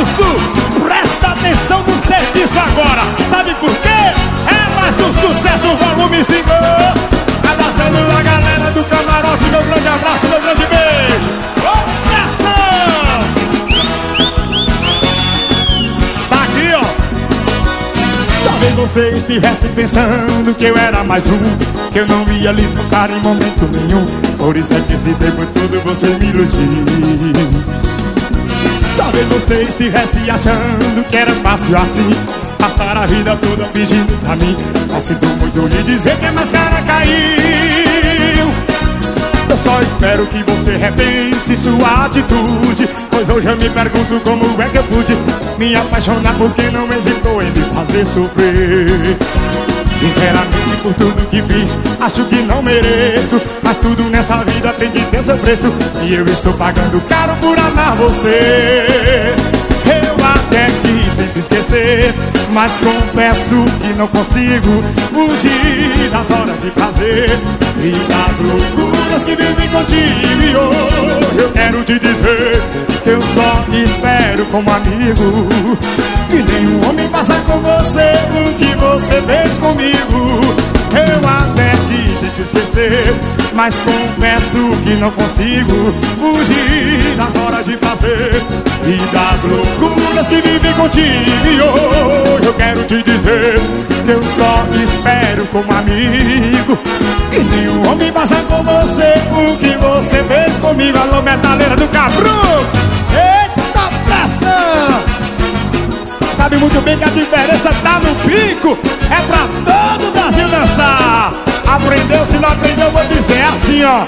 sucesso. Presta atenção no serviço agora. Sabe por quê? É mais um sucesso, volume 5. Abraçando a galera do camarote. Meu grande abraço, meu grande beijo. Pressão! Tá aqui, ó. Talvez você estivesse pensando que eu era mais um, que eu não ia lhe tocar em momento nenhum. Por isso é que esse tempo todo você me iludiu. Talvez você estivesse achando que era fácil assim, passar a vida toda fingindo pra mim. Mas sinto muito lhe dizer que a máscara caiu. Eu só espero que você repense sua atitude, pois hoje eu me pergunto como é que eu pude me apaixonar porque não hesitou em me fazer sofrer. Sinceramente, por tudo que fiz, acho que não mereço, mas tudo nessa vida tem que ter seu preço, e eu estou pagando caro por amar você. Eu até que tento esquecer, mas confesso que não consigo fugir das horas de prazer e das loucuras que vivem contigo. E hoje eu quero te dizer que eu só espero como amigo, que nenhum homem faça com você o que você fez comigo. Eu até que tento esquecer, mas confesso que não consigo fugir das horas de prazer e das loucuras que vivem contigo. E hoje eu quero te dizer que eu só espero como amigo, que nenhum homem faça com você o que você fez comigo. Alô, metaleira do Cabru! Eita pressão! Sabe muito bem que a diferença tá no pico. É pra todo o Brasil dançar. Aprendeu, se não aprendeu, vou dizer, é assim, ó.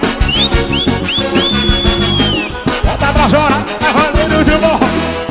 Bota pra chorar, é valendo de morro.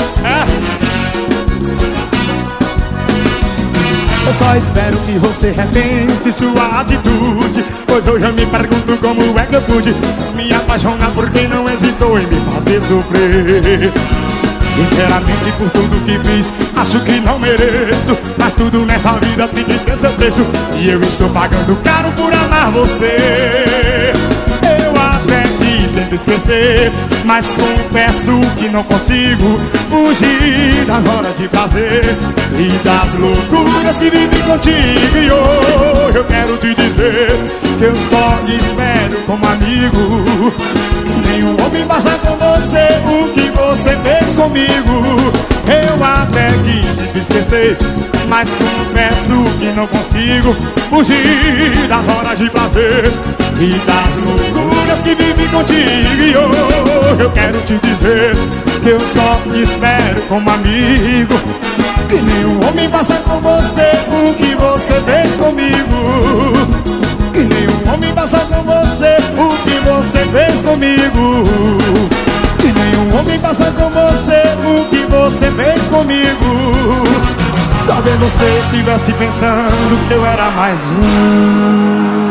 Eu só espero que você repense sua atitude, pois hoje eu me pergunto como é que eu pude me apaixonar por quem não hesitou em me fazer sofrer. Sinceramente, por tudo que fiz, acho que não mereço, mas tudo nessa vida tem que ter seu preço, e eu estou pagando caro por amar você. Eu até que tento esquecer, mas confesso que não consigo fugir das horas de prazer e das loucuras que vivem contigo. E hoje eu quero te dizer que eu só espero como amigo, que nenhum homem faça com você o que você fez comigo. Eu até que tento esquecer, mas confesso que não consigo fugir das horas de prazer e das loucuras que vivem contigo. E hoje eu quero te dizer que eu só espero como amigo, que nenhum homem faça com você o que você fez comigo, que nenhum homem faça com você o que você fez comigo, que nenhum homem faça com você o que você fez comigo. Talvez você estivesse pensando que eu era mais um.